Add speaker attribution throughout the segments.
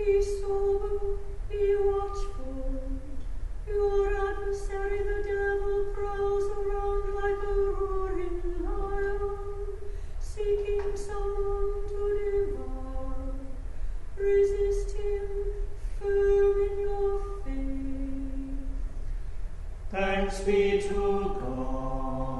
Speaker 1: Be sober, be watchful. Your adversary, the devil, prowls around like a roaring lion, seeking someone to devour. Resist him, firm in your faith.
Speaker 2: Thanks be to God.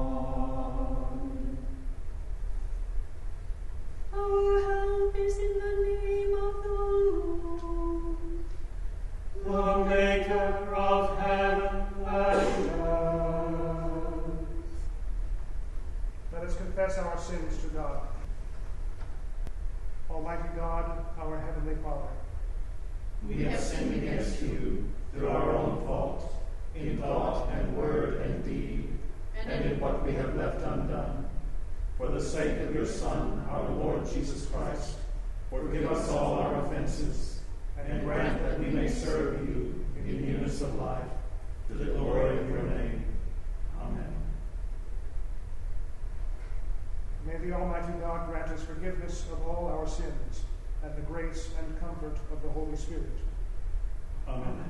Speaker 1: Our help is in the name of the Lord,
Speaker 2: The maker of heaven and earth.
Speaker 3: Let us confess our sins to God. Almighty God, our Heavenly Father,
Speaker 2: We have sinned against you through our own fault, in thought and word and deed, and in what we have left undone. For the sake of your Son, our Lord Jesus Christ, forgive us all our offenses, and grant that we may serve you in newness of life, to the glory of your name. Amen.
Speaker 3: may the Almighty God grant us forgiveness of all our sins and the grace and comfort of the Holy Spirit.
Speaker 2: Amen.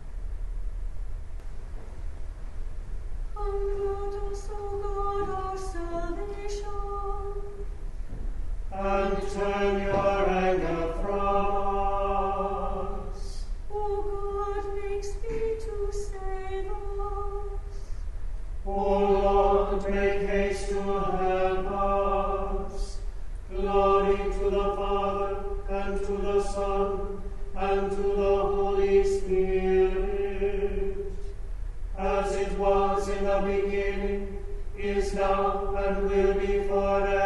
Speaker 1: Comfort us, O God, our salvation,
Speaker 2: And turn your anger from us.
Speaker 1: O God, make speed to save us.
Speaker 2: O Lord, make haste to help us. Glory to the Father, and to the Son, and to the Holy Spirit, as it was in the beginning, is now, and will be forever.